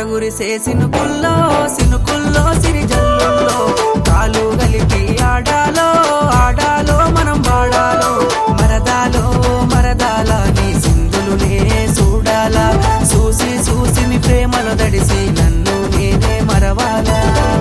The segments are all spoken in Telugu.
గురిసే సినుకుల్లో సినుకుల్లో సిరిజల్లుల్లో కాలు గలిపి ఆడాలో ఆడాలో మనం వాడాలో మరదాలో మరదాల నీ సింధులునే చూడాలా చూసి చూసి నీ ప్రేమలో దడిసి నన్ను నేనే మరవాలా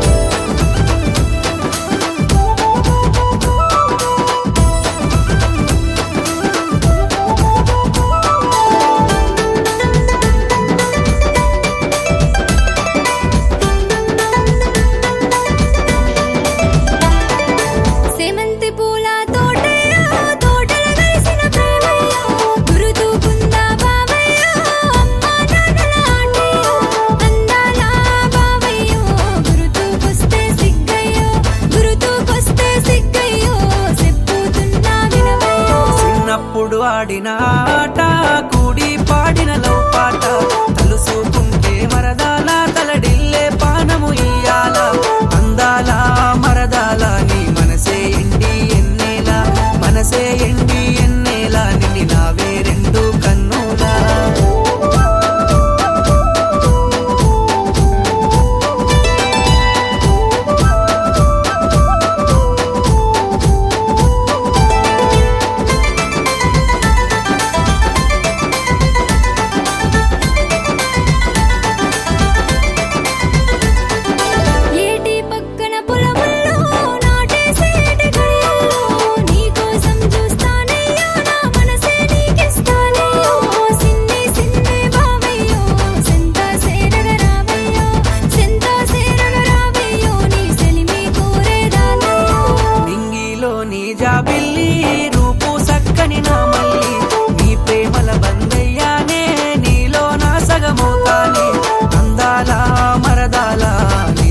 ఆడిన ఆట కూడి పాడిన లౌపాట తలుసుకుంటే మరదాల తలడిల్లే పానము ఇయ్యాల అందాల మరదాల నీ మనసే ఎండి ఎన్నేలా మనసే ఎండి ఎన్నేలా నిన్ను నావే రెండు కన్నులా జాబిల్లి రూపు సక్కని నా మల్లి నీ ప్రేమల బందయ్యానే నీలో నా సగమవుతానే అందాల మరదాల